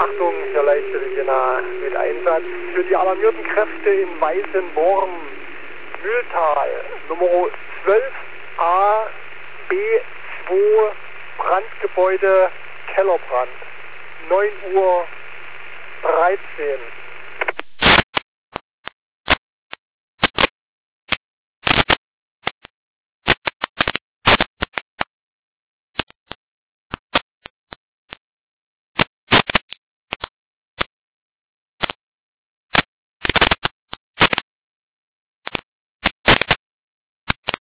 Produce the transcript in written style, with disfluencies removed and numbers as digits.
Achtung, hier leichte Regina mit Einsatz für die alarmierten Kräfte in Weißenborn, Mühltal, Nummer 12a B2, Brandgebäude, Kellerbrand, 9:13 Uhr.